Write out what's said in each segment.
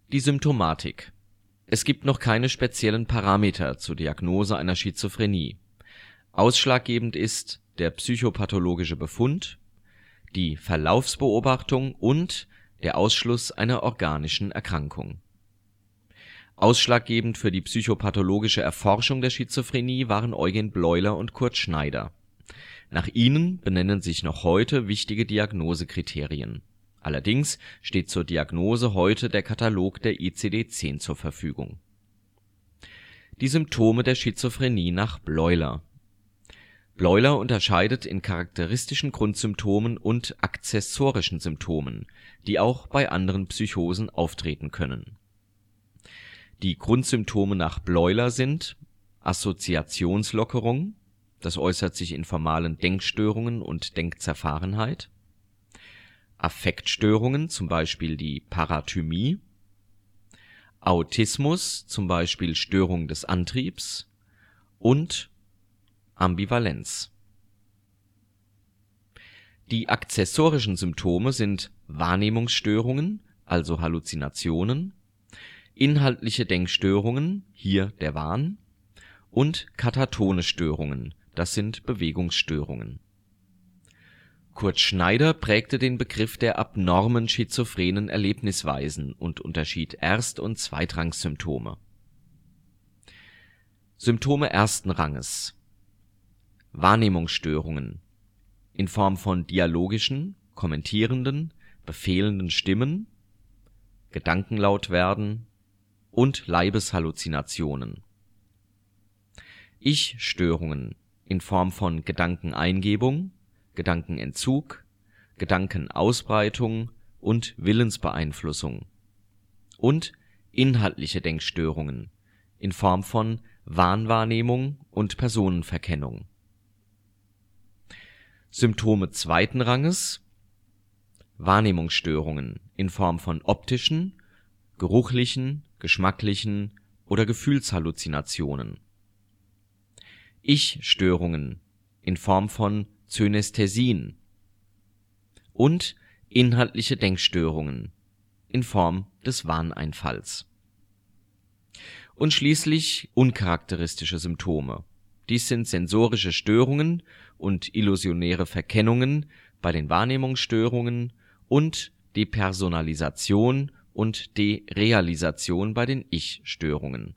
Die Symptomatik. Es gibt noch keine speziellen Parameter zur Diagnose einer Schizophrenie. Ausschlaggebend ist der psychopathologische Befund, die Verlaufsbeobachtung und der Ausschluss einer organischen Erkrankung. Ausschlaggebend für die psychopathologische Erforschung der Schizophrenie waren Eugen Bleuler und Kurt Schneider. Nach ihnen benennen sich noch heute wichtige Diagnosekriterien. Allerdings steht zur Diagnose heute der Katalog der ICD-10 zur Verfügung. Die Symptome der Schizophrenie nach Bleuler. Bleuler unterscheidet in charakteristischen Grundsymptomen und akzessorischen Symptomen, die auch bei anderen Psychosen auftreten können. Die Grundsymptome nach Bleuler sind Assoziationslockerung, das äußert sich in formalen Denkstörungen und Denkzerfahrenheit, Affektstörungen, zum Beispiel die Parathymie, Autismus, zum Beispiel Störung des Antriebs, und Ambivalenz. Die akzessorischen Symptome sind Wahrnehmungsstörungen, also Halluzinationen, inhaltliche Denkstörungen, hier der Wahn, und katatone Störungen, das sind Bewegungsstörungen. Kurt Schneider prägte den Begriff der abnormen schizophrenen Erlebnisweisen und unterschied Erst- und Zweitrangssymptome. Symptome ersten Ranges: Wahrnehmungsstörungen in Form von dialogischen, kommentierenden, befehlenden Stimmen, Gedankenlautwerden und Leibeshalluzinationen. Ich-Störungen in Form von Gedankeneingebung, Gedankenentzug, Gedankenausbreitung und Willensbeeinflussung. Und inhaltliche Denkstörungen in Form von Wahnwahrnehmung und Personenverkennung. Symptome zweiten Ranges: Wahrnehmungsstörungen in Form von optischen, geruchlichen, geschmacklichen oder Gefühlshalluzinationen. Ich-Störungen in Form von Synästhesien und inhaltliche Denkstörungen in Form des Wahneinfalls. Und schließlich uncharakteristische Symptome. Dies sind sensorische Störungen und illusionäre Verkennungen bei den Wahrnehmungsstörungen und Depersonalisation und Derealisation bei den Ich-Störungen.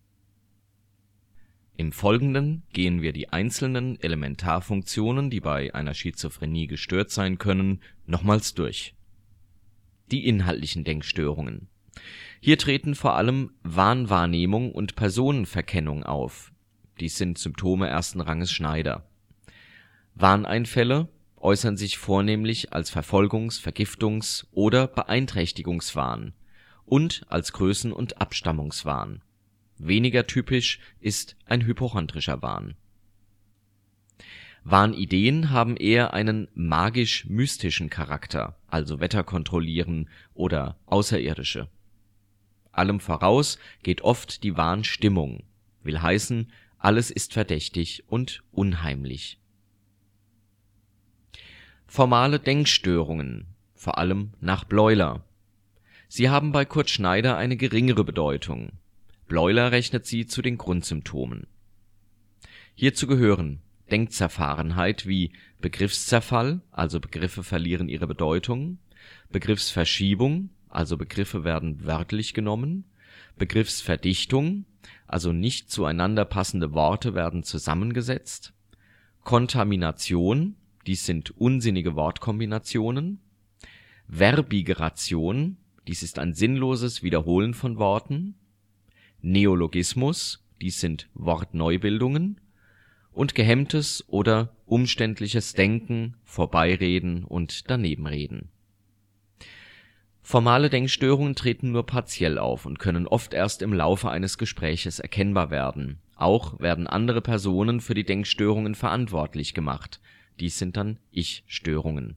Im Folgenden gehen wir die einzelnen Elementarfunktionen, die bei einer Schizophrenie gestört sein können, nochmals durch. Die inhaltlichen Denkstörungen. Hier treten vor allem Wahnwahrnehmung und Personenverkennung auf. Dies sind Symptome ersten Ranges Schneider. Wahneinfälle äußern sich vornehmlich als Verfolgungs-, Vergiftungs- oder Beeinträchtigungswahn und als Größen- und Abstammungswahn. Weniger typisch ist ein hypochondrischer Wahn. Wahnideen haben eher einen magisch-mystischen Charakter, also Wetter kontrollieren oder Außerirdische. Allem voraus geht oft die Wahnstimmung, will heißen, alles ist verdächtig und unheimlich. Formale Denkstörungen, vor allem nach Bleuler. Sie haben bei Kurt Schneider eine geringere Bedeutung. Bleuler rechnet sie zu den Grundsymptomen. Hierzu gehören Denkzerfahrenheit wie Begriffszerfall, also Begriffe verlieren ihre Bedeutung, Begriffsverschiebung, also Begriffe werden wörtlich genommen, Begriffsverdichtung, also nicht zueinander passende Worte werden zusammengesetzt, Kontamination, dies sind unsinnige Wortkombinationen, Verbigeration, dies ist ein sinnloses Wiederholen von Worten, Neologismus, dies sind Wortneubildungen, und gehemmtes oder umständliches Denken, Vorbeireden und Danebenreden. Formale Denkstörungen treten nur partiell auf und können oft erst im Laufe eines Gespräches erkennbar werden. Auch werden andere Personen für die Denkstörungen verantwortlich gemacht. Dies sind dann Ich-Störungen.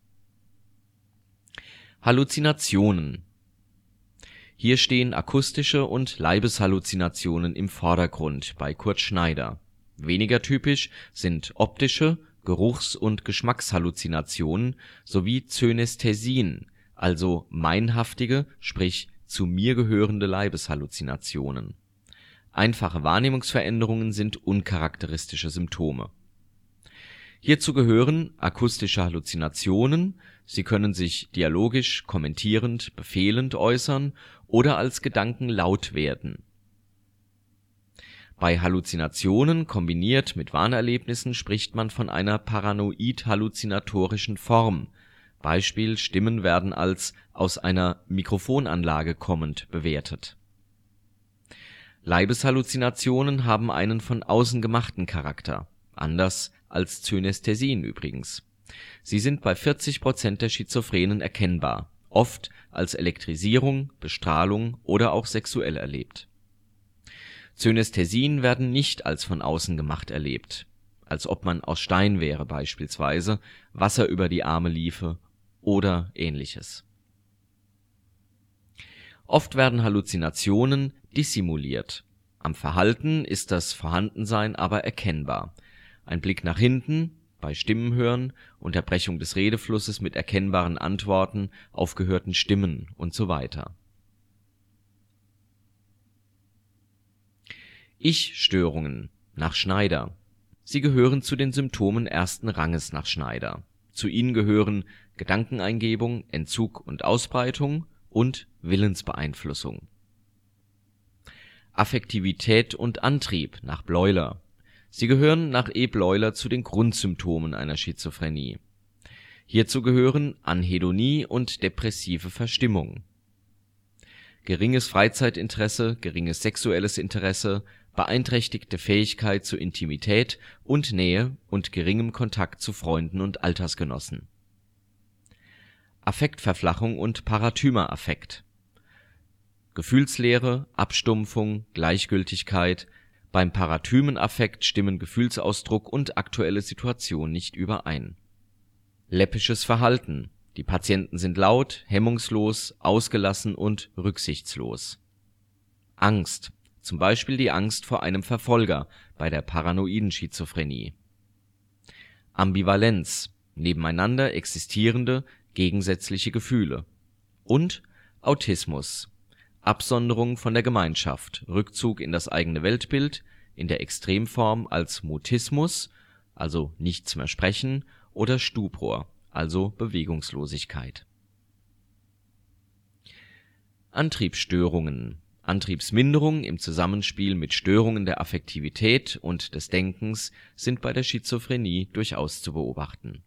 Halluzinationen. Hier stehen akustische und Leibeshalluzinationen im Vordergrund bei Kurt Schneider. Weniger typisch sind optische, Geruchs- und Geschmackshalluzinationen sowie Synästhesien, also meinhaftige, sprich zu mir gehörende Leibeshalluzinationen. Einfache Wahrnehmungsveränderungen sind uncharakteristische Symptome. Hierzu gehören akustische Halluzinationen, sie können sich dialogisch, kommentierend, befehlend äußern oder als Gedanken laut werden. Bei Halluzinationen kombiniert mit Wahnerlebnissen spricht man von einer paranoid-halluzinatorischen Form, Beispiel: Stimmen werden als aus einer Mikrofonanlage kommend bewertet. Leibeshalluzinationen haben einen von außen gemachten Charakter, anders als Synästhesien übrigens. Sie sind bei 40% der Schizophrenen erkennbar, oft als Elektrisierung, Bestrahlung oder auch sexuell erlebt. Synästhesien werden nicht als von außen gemacht erlebt, als ob man aus Stein wäre beispielsweise, Wasser über die Arme liefe oder ähnliches. Oft werden Halluzinationen dissimuliert. Am Verhalten ist das Vorhandensein aber erkennbar. Ein Blick nach hinten, bei Stimmenhören, Unterbrechung des Redeflusses mit erkennbaren Antworten auf gehörten Stimmen usw. Ich-Störungen nach Schneider. Sie gehören zu den Symptomen ersten Ranges nach Schneider. Zu ihnen gehören Gedankeneingebung, Entzug und Ausbreitung und Willensbeeinflussung. Affektivität und Antrieb nach Bleuler. Sie gehören nach E. Bleuler zu den Grundsymptomen einer Schizophrenie. Hierzu gehören Anhedonie und depressive Verstimmung. Geringes Freizeitinteresse, geringes sexuelles Interesse, beeinträchtigte Fähigkeit zu Intimität und Nähe und geringem Kontakt zu Freunden und Altersgenossen. Affektverflachung und Paratymeraffekt. Gefühlsleere, Abstumpfung, Gleichgültigkeit. Beim Parathymenaffekt stimmen Gefühlsausdruck und aktuelle Situation nicht überein. Läppisches Verhalten. Die Patienten sind laut, hemmungslos, ausgelassen und rücksichtslos. Angst. Zum Beispiel die Angst vor einem Verfolger bei der paranoiden Schizophrenie. Ambivalenz. Nebeneinander existierende, gegensätzliche Gefühle. Und Autismus. Absonderung von der Gemeinschaft, Rückzug in das eigene Weltbild, in der Extremform als Mutismus, also nichts mehr sprechen, oder Stupor, also Bewegungslosigkeit. Antriebsstörungen. Antriebsminderung im Zusammenspiel mit Störungen der Affektivität und des Denkens sind bei der Schizophrenie durchaus zu beobachten.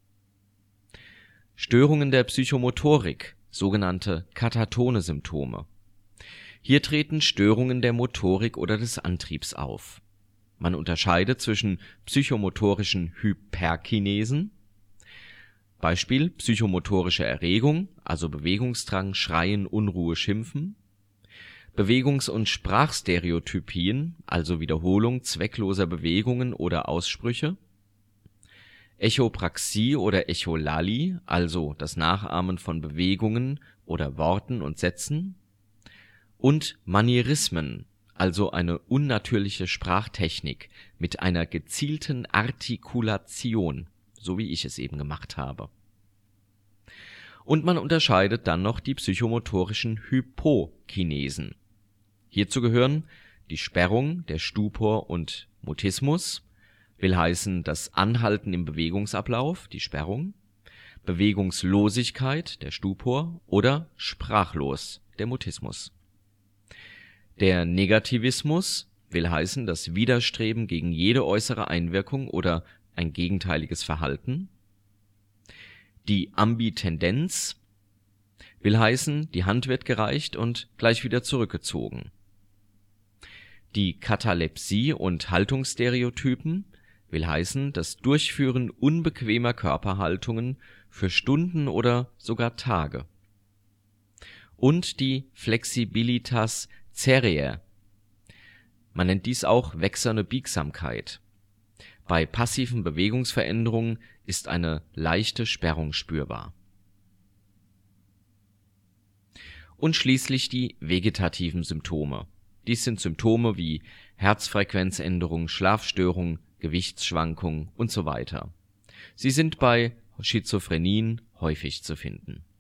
Störungen der Psychomotorik, sogenannte katatone Symptome. Hier treten Störungen der Motorik oder des Antriebs auf. Man unterscheidet zwischen psychomotorischen Hyperkinesen, Beispiel psychomotorische Erregung, also Bewegungsdrang, Schreien, Unruhe, Schimpfen, Bewegungs- und Sprachstereotypien, also Wiederholung zweckloser Bewegungen oder Aussprüche, Echopraxie oder Echolalie, also das Nachahmen von Bewegungen oder Worten und Sätzen, und Manierismen, also eine unnatürliche Sprachtechnik mit einer gezielten Artikulation, so wie ich es eben gemacht habe. Und man unterscheidet dann noch die psychomotorischen Hypokinesen. Hierzu gehören die Sperrung, der Stupor und Mutismus, will heißen das Anhalten im Bewegungsablauf, die Sperrung, Bewegungslosigkeit, der Stupor, oder sprachlos, der Mutismus. Der Negativismus will heißen das Widerstreben gegen jede äußere Einwirkung oder ein gegenteiliges Verhalten. Die Ambitendenz will heißen, die Hand wird gereicht und gleich wieder zurückgezogen. Die Katalepsie und Haltungsstereotypen will heißen das Durchführen unbequemer Körperhaltungen für Stunden oder sogar Tage. Und die Flexibilitas cereae. Man nennt dies auch wächserne Biegsamkeit. Bei passiven Bewegungsveränderungen ist eine leichte Sperrung spürbar. Und schließlich die vegetativen Symptome. Dies sind Symptome wie Herzfrequenzänderung, Schlafstörung, Gewichtsschwankung usw. Sie sind bei Schizophrenien häufig zu finden.